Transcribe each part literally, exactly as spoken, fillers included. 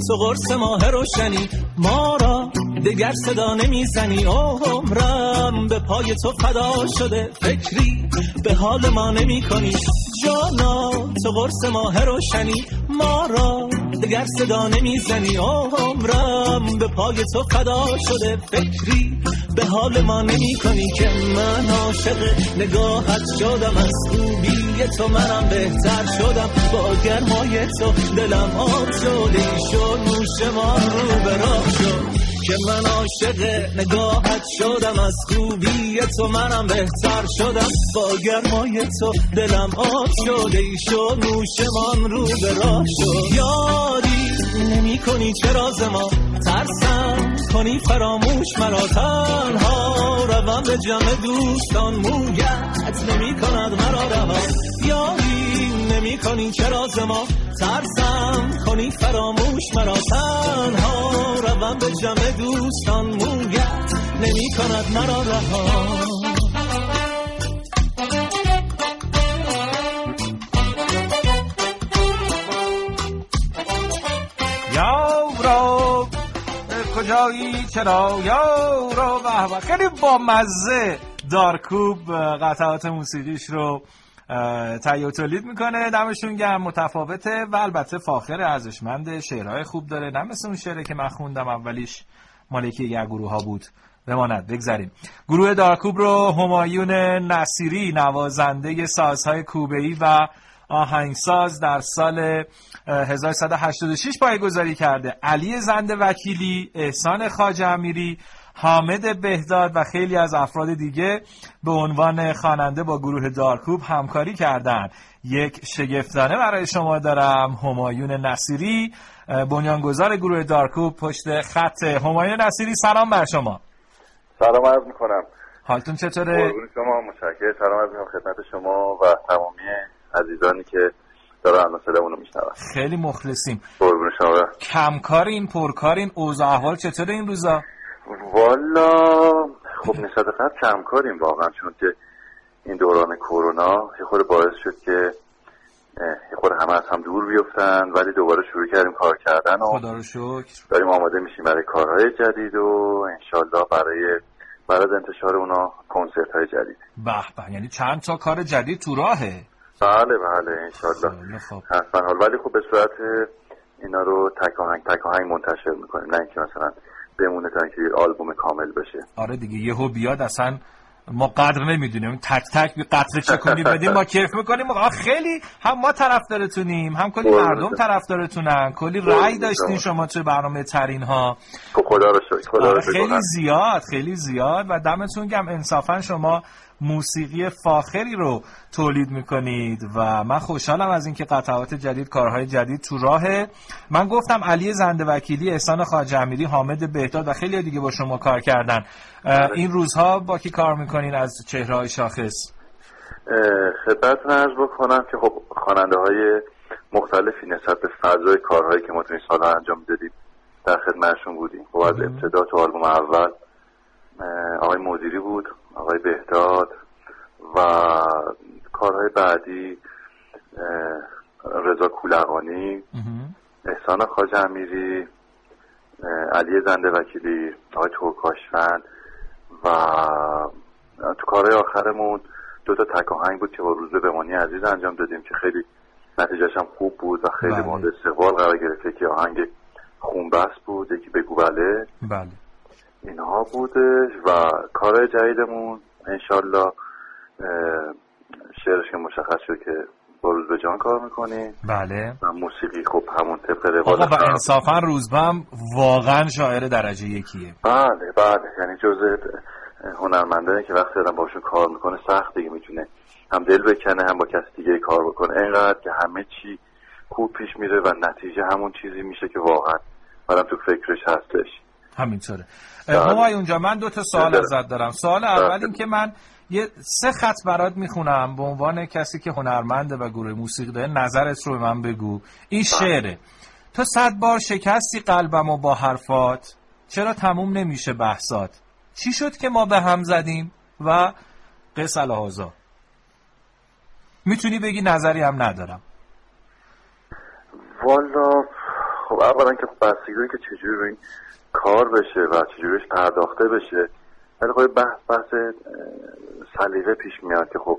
تو قرص ماه روشنی، ما را دگر صدا نمیزنی. عمرم به پای تو فدا شده، فکری به حال ما نمی کنی. جانا تو قرص ماه روشنی، ما را دگر صدا نمیزنی. عمرم به پای تو فدا شده، فکری به حال ما نمی کنی. که من عاشق نگاهت شدم، از خوبی تو منم بهتر شدم. با گرمای تو دلم آب شد، ای شد نوش ما رو به راه شد. که من عاشق نگاهت شدم، از خوبی تو منم بهتر شدم. با گرمای تو دلم آب شد، ای شد نوشمان رو به راه شد. یاری نمی کنی چرا ز ما ترسم کنی فراموش مرا، تنها روم به جمع دوستان، مویت نمی کند مرا رها. یاری نمی کنی چرا ز ما ترسم کنی فراموش مرا، تنها روم به جمع دوستان، مویت نمی کند مرا رها. یارو کجایی چرا یارو، به به خیلی با مزه دارکوب قطعات موسیقیش رو تهیه و تولید میکنه. دمشون گرم، متفاوته و البته فاخر، ارزشمند، شعرهای خوب داره، نه مثل اون شعری که من خوندم اولیش مال یکی از گروه ها بود. بماند بگذاریم. گروه دارکوب رو همایون نصیری، نوازنده سازهای کوبه‌ای و آهنگساز، در سال هزار و سیصد و هشتاد و شش پایه‌گذاری کرده. علی زنده وکیلی، احسان خواجه امیری، حامد بهداد و خیلی از افراد دیگه به عنوان خواننده با گروه دارکوب همکاری کردن. یک شگفتانه برای شما دارم. همایون نصیری، بنیانگذار گروه دارکوب، پشت خط. همایون نصیری سلام بر شما. سلام عرض میکنم. حالتون چطوره؟ قربون شما، متشکرم. سلام عرض میکنم خدمت شما و تمامی عزیزانی که دارن صدامون رو میشنون. خیلی مخلصیم. قربون شما. کمکارین، پرکارین، اوضاع احوال چطوره این روزا؟ والا خب نسبت قد کمکاریم واقعا، چون که این دوران کرونا یه خورده باعث شد که یه خورده همه از هم دور بیفتن، ولی دوباره شروع کردیم کار کردن و خدا رو شکر داریم آماده میشیم برای کارهای جدید و انشالله برای برای انتشار اونا کنسرت های جدید. به به، یعنی چند تا کار جدید تو راهه؟ بله بله انشالله. حتما حال، ولی خب به صورت اینا رو تک آهنگ تک آهنگ منتشر میکنیم، نه اینکه مثلا بمونه تا اینکه آلبوم کامل بشه. آره دیگه، یهو بیاد اصلا ما قدر نمیدونیم، تک تک بی قطره چکونی بدیم ما کیف میکنیم. آخه خیلی هم ما طرفدارتونیم، هم کلی مردم طرفدارتونن، کلی رأی داشتین شما توی برنامه ترین ها. خدا رو شکر. خدا رو شکر. خیلی زیاد خیلی زیاد و دمتون گرم. انصافا شما موسیقی فاخری رو تولید میکنید و من خوشحالم از اینکه قطعات جدید، کارهای جدید تو راهه. من گفتم علی زنده وکیلی، احسان خواجه امیری، حامد بهداد و خیلی دیگه با شما کار کردن. این روزها با کی کار میکنین از چهره‌های شاخص؟ خدمتتون عرض بکنم که خب خواننده های مختلفی نسبت به فضای کارهایی که ما تو این سال‌ها انجام میدادیم در خدمتشون بودیم. خب از ابتدا تو آلبوم اول آقای مدیری بود، آقای بهداد و کارهای بعدی رضا کولقانی، احسان خواجه امیری، علی زنده وکیلی، آقای ترکاشفند و تو کارهای آخرمون دو تا تک آهنگ بود که با روز بمانی عزیز انجام دادیم که خیلی نتیجهش هم خوب بود و خیلی مورد استقبال قرار گرفت. که آهنگ خونبس بود، یکی بگو بله. بله. اینها بودش و کارهای جدیدمون انشالله شعرش که مشخص شد که با روز به جان کار میکنیم. بله. و موسیقی خب همون طبق روال. آقا و انصافا روزبم واقعا شاعر درجه یکیه. بله بله، یعنی جزء هنرمندانی که وقتی آدم باشون کار میکنه سخت دیگه، میتونه هم دل بکنه هم با کسی دیگه کار بکنه، اینقدر که همه چی خوب پیش میره و نتیجه همون چیزی میشه که واقعا آدم تو فکرش هستش. همینطوره. همای اونجا من دو تا سوال ازت دارم. سوال اول این که من یه سه خط برات میخونم به عنوان کسی که هنرمنده و گروه موسیقی داره، نظرت رو به من بگو. این شعره: تو صد بار شکستی قلبمو با حرفات، چرا تموم نمیشه بحثات، چی شد که ما به هم زدیم و قص الهازا. میتونی بگی، نظری هم ندارم. والا خب اولا که بستگی که چجوری رو این کار بشه و چجوریش پرداخته بشه، ولی خب بحث بحث سلیقه پیش میاد که خب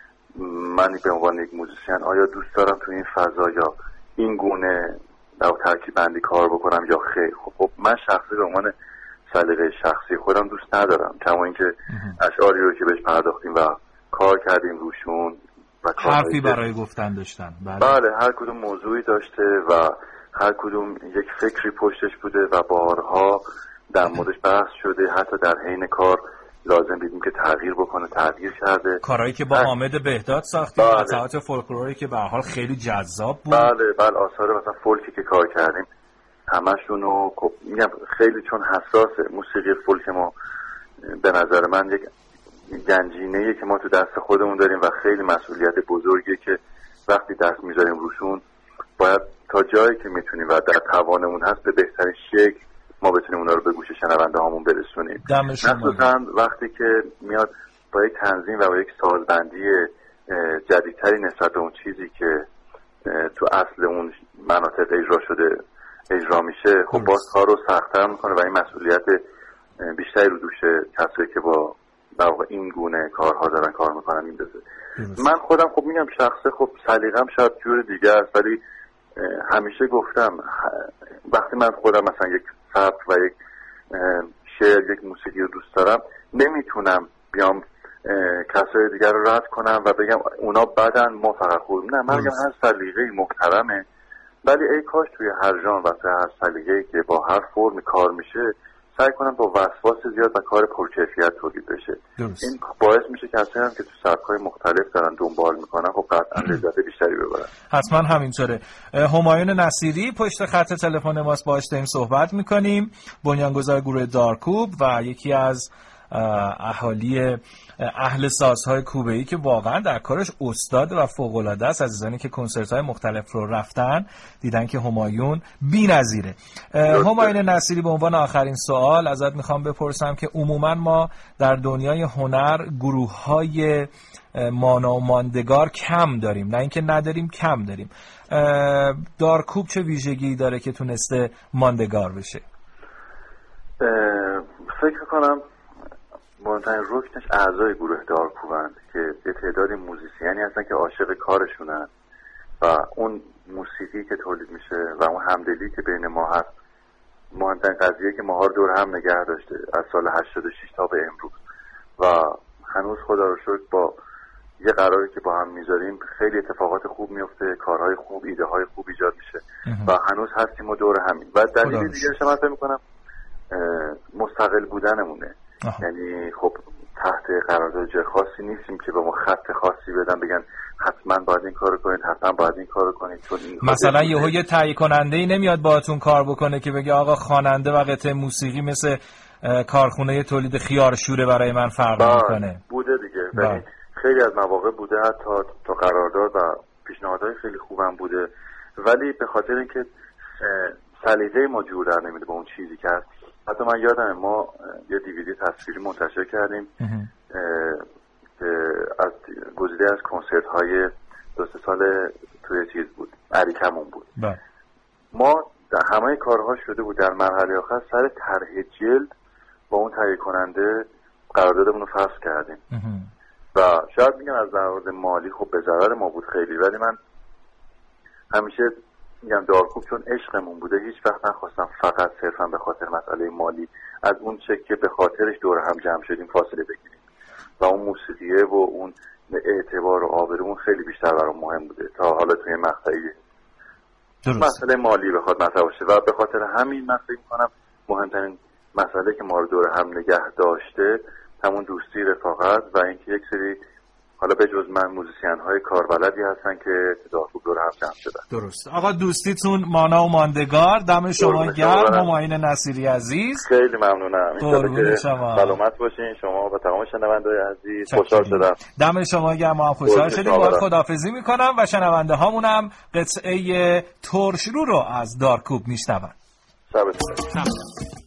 من به عنوان یک موزیسین آیا دوست دارم تو این فضا یا این گونه در ترکیب بندی کار بکنم یا خیر. خب, خب من شخصی به عنوان سلیقه شخصی خودم دوست ندارم، کما اینکه اشعاری رو که بهش پرداختیم و کار کردیم روشون و حرفی برای گفتن داشتن. بله. بله هر کدوم موضوعی داشته و هر کدوم یک فکری پشتش بوده و بارها در موردش بحث شده، حتی در حین کار لازم دیدیم که تغییر بکنه، تغییر کرده. کارهایی که با حامد بهداد ساختیم، قطعات فولکلوری که به هر حال خیلی جذاب بود. بله بله آثار مثلا فولکی که کار کردیم همشون رو خب میگم خیلی چون حساسه موسیقی فولک ما، به نظر من یک گنجینه‌ایه که ما تو دست خودمون داریم و خیلی مسئولیت بزرگیه که وقتی دست میذاریم روشون باید تا جایی که میتونیم و در توانمون هست به بهترین شکل ما بتونیم اونا رو به گوش شنونده هامون برسونیم. مخصوصا وقتی که میاد با یک تنظیم و با یک سازبندی جدیدتری نسبت به اون چیزی که تو اصل اون مناطق اجرا شده اجرا میشه، خب باز کار رو سخت‌تر میکنه و این مسئولیت بیشتری رو دوش کسایی که با در واقع این گونه کارها دارن کار میکنن میندازه. من خودم خب میگم شخصه خب سلیقه‌ام شاید جور دیگه است، ولی همیشه گفتم وقتی من خودم مثلا یک سبک و یک شعر یک موسیقی رو دوست دارم نمیتونم بیام کسای دیگر رو رد کنم و بگم اونا بدن ما فقط خوب. نه، من میگم هر سلیقه‌ای محترمه، ولی ای کاش توی هر ژانر و توی هر سلیقه‌ای که با هر فرم کار میشه سعی کنم با وسواس زیاد و کار پرکیفیت تولید بشه. درست. این باعث میشه کسایی هم که تو سبک‌های مختلف دارن دنبال میکنن خب قطعا لذت بیشتری ببرن. حتما همینطوره. همایون نصیری پشت خط تلفن ماست، باهاش داریم صحبت میکنیم، بنیانگذار گروه دارکوب و یکی از اهالی اهل سازهای کوبه‌ای که واقعا در کارش استاد و فوق‌العاده است. عزیزانی که کنسرت‌های مختلف رو رفتن دیدن که همایون بی‌نظیره. همایون نصیری، به عنوان آخرین سوال ازت میخوام بپرسم که عموما ما در دنیای هنر گروه‌های مانا و ماندگار کم داریم، نه اینکه نداریم، کم داریم. دارکوب چه ویژگی داره که تونسته ماندگار بشه؟ فکر کنم مهمترین رکنش اعضای گروه دارکوبند که یه تعدادی موزیسیانی هستن که عاشق کارشونن و اون موسیقی که تولید میشه و اون همدلی که بین ما هست مهمترین قضیه که ماها رو دور هم نگه داشته از سال هشتاد و شش تا به امروز و هنوز خدا رو شکر با یه قراری که با هم میذاریم خیلی اتفاقات خوب میفته، کارهای خوب، ایده های خوب ایجاد میشه و هنوز هستیم و دور همین. و دلیل دیگرش من فکر میکنم مستقل بودنمونه. آها. یعنی خب تحت قرارداد جای خاصی نیستیم که به ما خط خاصی بدن بگن حتما باید این کارو کنید، حتما باید این کارو کنید. چون این مثلا یهو یه تهیه کننده‌ای نمیاد باهاتون کار بکنه که بگه آقا خواننده و قطعه موسیقی مثل کارخونه تولید خیارشوره برای من فرق میکنه. بوده دیگه. یعنی خیلی از مواقع بوده حتی تا قرارداد و پیشنهادهای خیلی خوبم بوده، ولی به خاطر اینکه سلیقه ما جور در نمیده با اون چیزی که هست. حتی من یادمه ما یه دیویدی تصویری منتشر کردیم که از گزیده از کنسرت های دو سه سال توی چیز بود، عریکمون بود. با. ما در همه کارها شده بود در مرحله آخر سر طرح جلد با اون تهیه کننده قراردادمون رو فسخ کردیم و شاید میگم از لحاظ مالی خب به ضرر ما بود خیلی، ولی من همیشه میگم دارکوب چون عشقمون بوده هیچ وقت نخواستم فقط صرفا به خاطر مسئله مالی از اون چه که به خاطرش دور هم جمع شدیم فاصله بگیریم و اون موسیقیه و اون اعتبار و آبرومون خیلی بیشتر برام مهم بوده تا حالا توی مقطعی مسئله مالی بخواد مطرح باشه و به خاطر همین من فکر می‌کنم مهمترین مسئله که ما رو دور هم نگه داشته همون دوستی، رفاقت و اینکه یک سری حالا به جز من موزیسین های کاربلدی هستن که دارکوب دور هم جمع شدن. درست. آقا دوستیتون مانا و ماندگار، دم شما گرم. همایون نصیری عزیز خیلی ممنونم. ان شاءالله که سلامت باشین شما و تمام شنونده‌های عزیز. خوشحال شدم. دم شما گرم. ما هم خوشحال شدیم. با خداحافظی میکنم و شنونده هامونم قطعه ترشرو رو از دارکوب میشنون. شبتون